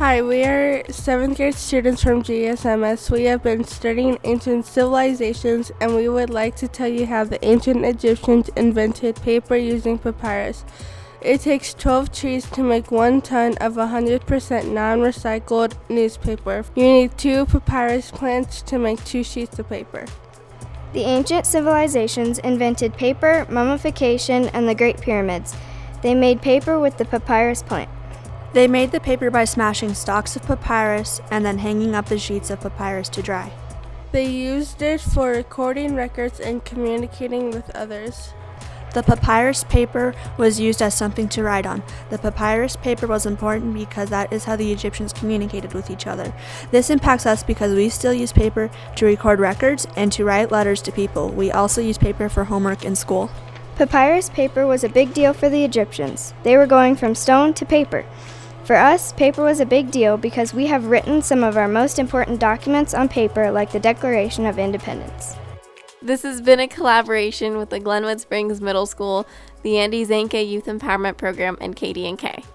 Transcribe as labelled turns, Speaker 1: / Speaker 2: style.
Speaker 1: Hi, we are 7th grade students from GSMS. We have been studying ancient civilizations, and we would like to tell you how the ancient Egyptians invented paper using papyrus. It takes 12 trees to make 1 ton of 100% non-recycled newspaper. You need 2 papyrus plants to make 2 sheets of paper.
Speaker 2: The ancient civilizations invented paper, mummification, and the Great Pyramids. They made paper with the papyrus plant.
Speaker 3: They made the paper by smashing stalks of papyrus and then hanging up the sheets of papyrus to dry.
Speaker 1: They used it for recording records and communicating with others.
Speaker 3: The papyrus paper was used as something to write on. The papyrus paper was important because that is how the Egyptians communicated with each other. This impacts us because we still use paper to record records and to write letters to people. We also use paper for homework in school.
Speaker 2: Papyrus paper was a big deal for the Egyptians. They were going from stone to paper. For us, paper was a big deal because we have written some of our most important documents on paper, like the Declaration of Independence.
Speaker 4: This has been a collaboration with the Glenwood Springs Middle School, the Andy Zanke Youth Empowerment Program, and KD&K.